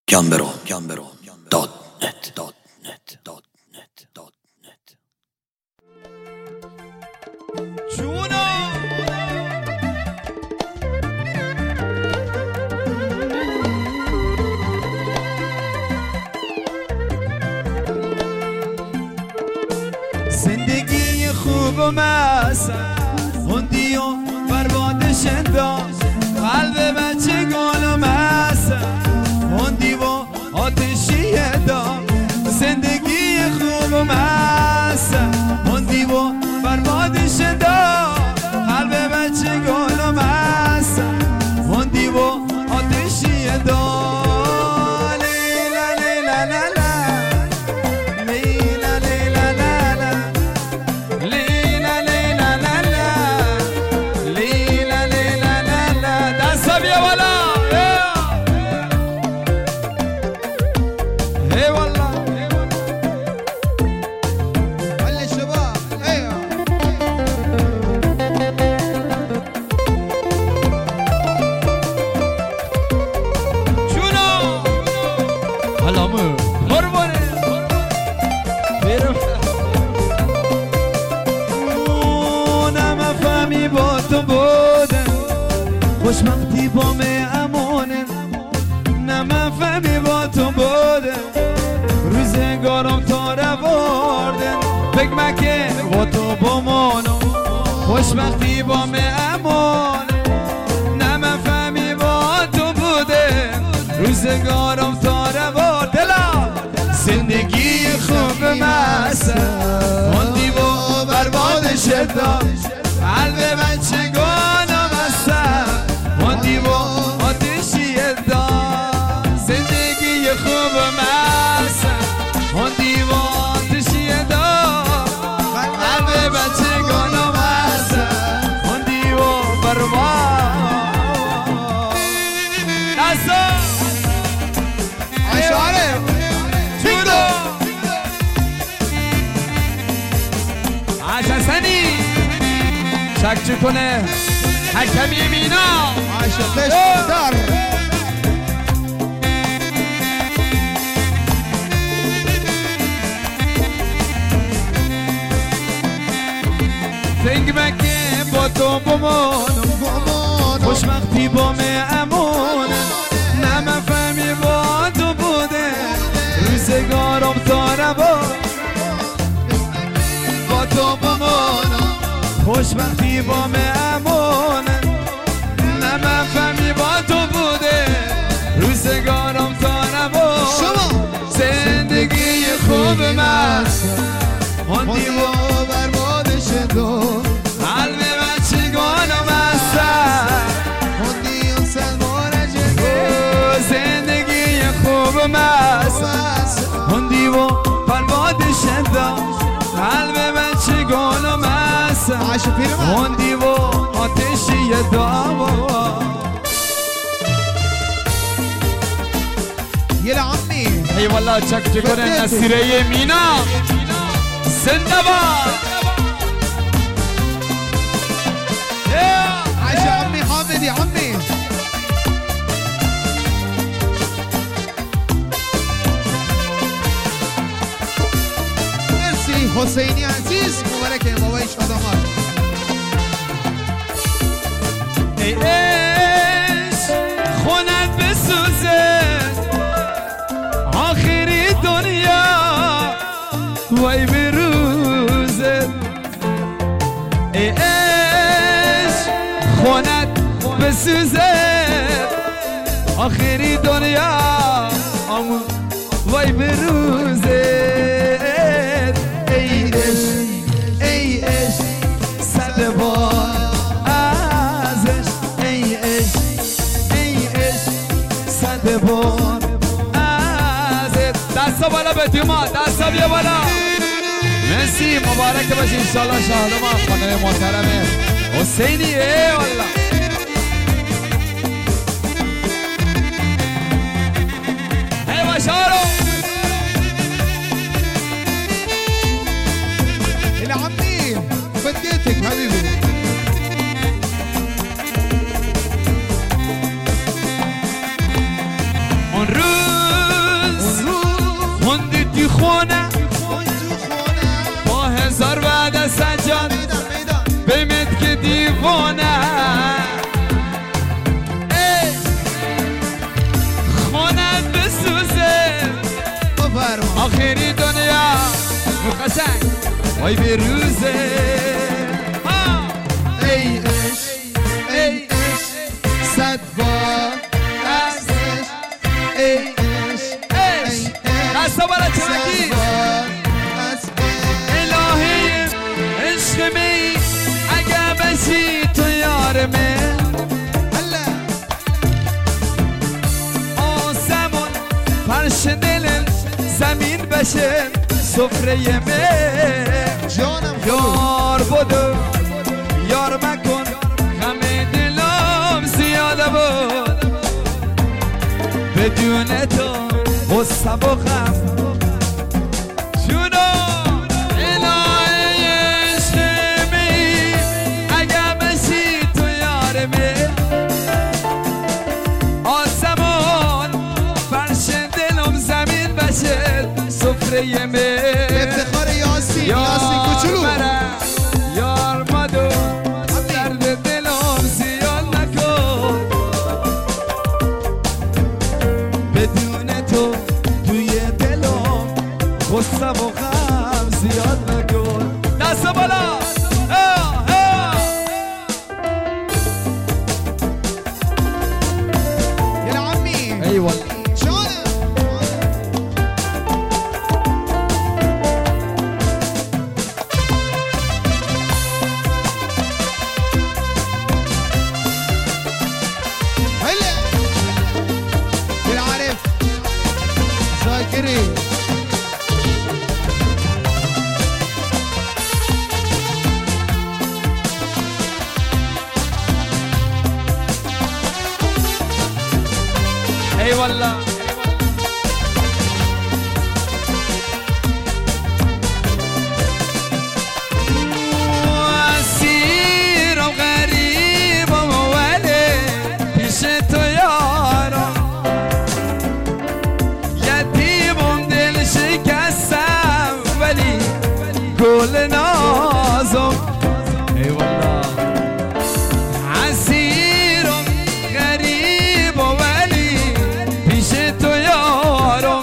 gambero.net جونو زندگی خوب و مسن خوندی و بربادش انداز قلب بچه گل و مسن خوندی و آتشی دار زندگی خوب و مسن خوندی و بربادش دار قلب بچه گل و مسن خوندی و آتشی دار خوشبختی با می امانه نه من فهمی با تو بوده روزگارم تا روارده فکر مکه با تو بمانم خوشبختی با می امانه نه من فهمی با تو بوده روزگارم تا روارده زندگی خوب مسن خوندی و بربادش دار قلب بچگانم هستم خوندی و آتشی دار زندگی خوب مسن خوندی و آتشی دار قلب بچگانم هستم خوندی و برباد دستا اشاره جونو عشسنی شکچه کنه حکمی مینا عاشقش دار فکر مکه با تو بمانم خوشبختی با می امانم نه من فهمی با تو بوده روزگارم تا روان با تو بمانم خوشبختی با می امانم نه من فهمی با تو بوده روزگارم تا روان زندگی خوب مسن خوندی و بربادش دار قلب بچگانم هستم خوندی و سلمانش دار زندگی خوب مسن خوندی و بربادش دار قلب بچگانم هستم خوندی و آتشی دار يا عمي ای والله چک کنه نصیره مینا زنده باد عاش يا عمي حامد يا عمي مرسي حسيني عزيز مبارك يا بابا شادامات ای عشق خونت بسوزه آخری دنیا وای بروزه ای عشق خونت بسوزه آخری دنیا وای بروزه ای عشق ای عشق صد بار ازش ای عشق ای عشق صد بار دستا بالا به دیما دستا بیا بالا مرسی مبارک باشه انشالله شاهد ما خانم محترم حسینی ای والله ای باشارو يا عمي فديتك حبيبي اون روز دیوانه خونت بسوزه آخری دنیا مقصد وای بروزه ای عشق ای عشق صد بار از عشق ای عشق ای دستا بالا صد چمکی بار از الهی عشق می اگه بشی تو یار من آسمون فرش دلم زمین بشه سفره من جانم یار بودو یار مکن همه دلم زیاده بود بدون تو غصه و غم جونو الهی عشق می اگه بشی تو یار من آسمان فرش دلم زمین بشه سفره من افتخار یاسین یاسین کوچولو یار مدو درد دلم زیاد نکن بدون تو توی دلم غصه و غم زیاد نکن دست بالا يا عمي ایوال جانم هلا بالعارف شاكري ای والله اسیر و غریب و ولی پیش تو یارم یتیمم دل شکستم ولی گل نازم ای والله اسیرم غریب و ولی پیش تو یارم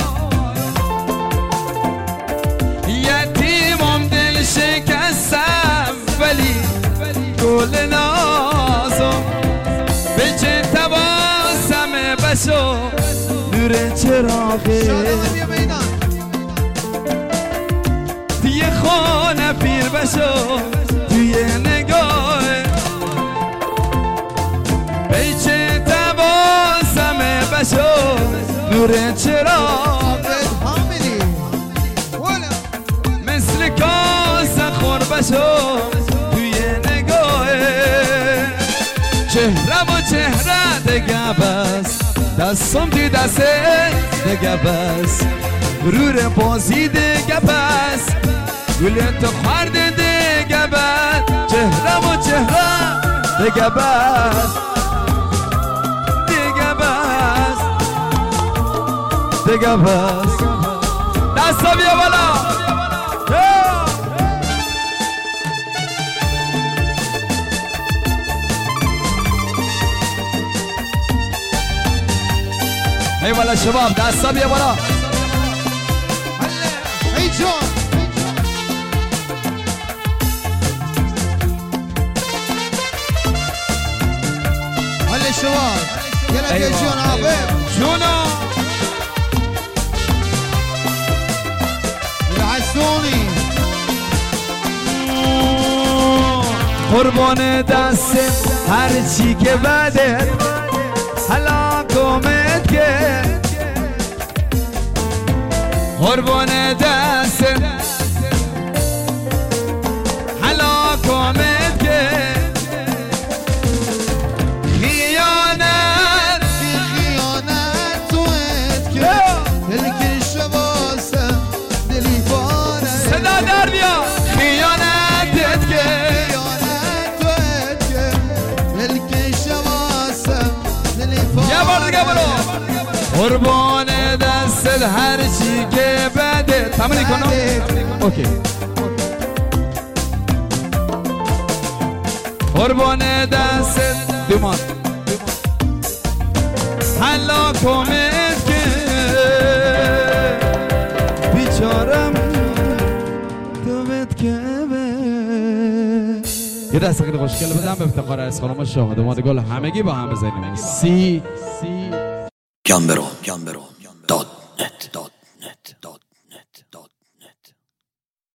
یتیمم دل شکستم ولی گل نازم به چه تباسم بشو نور چراغه شانم يا ميدان توی خانه پیر بشو توی نگاه به چه تباسم بشو نور چراغ عبد حامدي ولا مثل کاسه خور بشو توی نگاه چهرم و چهره دگه بس دستم توی دسته دگه بس غرور بازی دگه بس گل تو خورد دگه بس چهرم و چهره دگه بس دگه بس دگه بس دستا بیا بالا ای والا شباب دستا بیا بالا هلا هي جون هلا الشباب يلا يا جون عابد جونو العسوني قربان دست هر چی که بده هلاکمت که قربان دست هلاکمت که خیانت في خيانات تويت كده الكل شباسه دلي فارق صدا در بیا خیانتت که خيانات تويت كده الكل شباسه دلي یه بار دیگه فارق برو قربان دستت هر چی که بده تمرین کنم اوکی قربان دست دیمان حالا کمت که بیچارم دومت که یه دست خیلی خوشگل بدم به افتخار از خانم شاهد ماده گل همگی با هم بزنیم سی Gambero.net